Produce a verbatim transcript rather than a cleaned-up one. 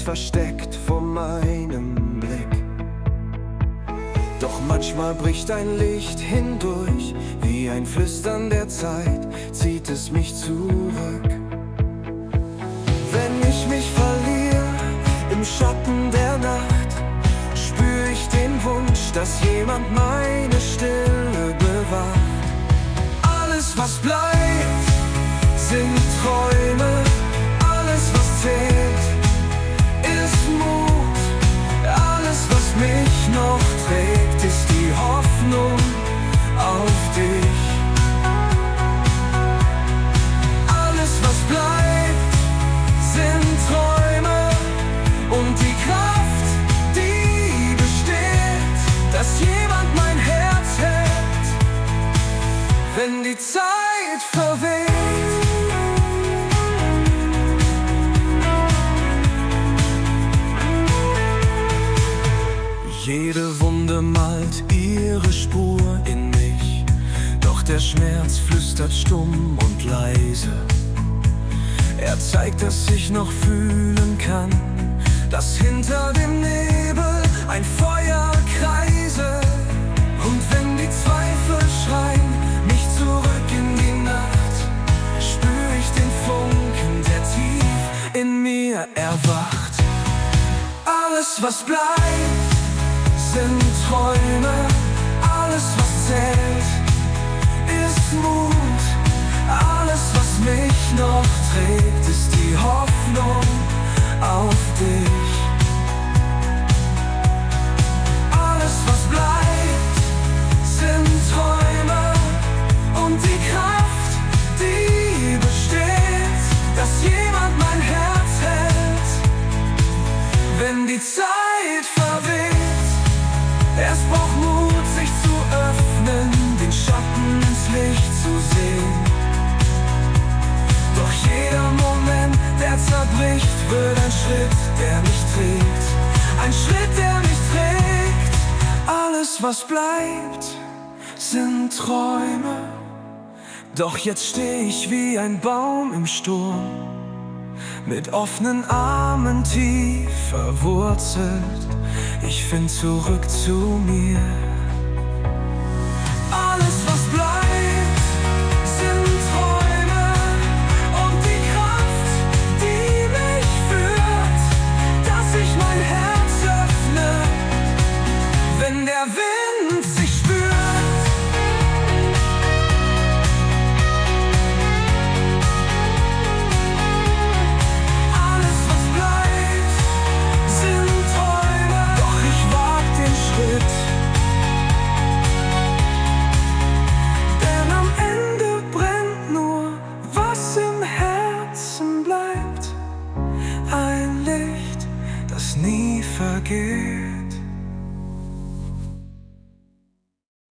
versteckt vor meinem Blick. Doch manchmal bricht ein Licht hindurch, wie ein Flüstern der Zeit zieht es mich zurück. Wenn ich mich verliere im Schatten der Nacht, spür ich den Wunsch, dass jemand meine Stille bewacht. Alles, was bleibt, sind Träume. Alles, was zählt, ist Mut. Alles, was mich noch trägt, ist die Hoffnung auf dich. Alles, was bleibt, sind Träume und die Kraft, die besteht, dass jemand mein Herz hält, wenn die Zeit verweht. Jede Wunde malt ihre Spur in mich, doch der Schmerz flüstert stumm und leise. Er zeigt, dass ich noch fühlen kann, dass hinter dem Nebel ein Feuer kreise. Und wenn die Zweifel schreien, mich zurück in die Nacht, spür ich den Funken, der tief in mir erwacht. Alles, was bleibt, sind Träume. Alles, was zählt, ist Mut. Alles, was mich noch trägt, ist die Hoffnung auf dich. Alles, was bleibt, sind Träume und die Kraft, die besteht, dass jemand mein Herz hält, wenn die Zeit verweht. Es braucht Mut, sich zu öffnen, den Schatten ins Licht zu sehen. Doch jeder Moment, der zerbricht, wird ein Schritt, der mich trägt. Ein Schritt, der mich trägt. Alles, was bleibt, sind Träume. Doch jetzt steh ich wie ein Baum im Sturm, mit offenen Armen tief verwurzelt. Ich find zurück zu mir. Alles, was bleibt, sind Träume und die Kraft, die mich führt, dass ich mein Herz öffne, wenn der Wind sich spürt. Denn am Ende brennt nur, was im Herzen bleibt, ein Licht, das nie vergeht.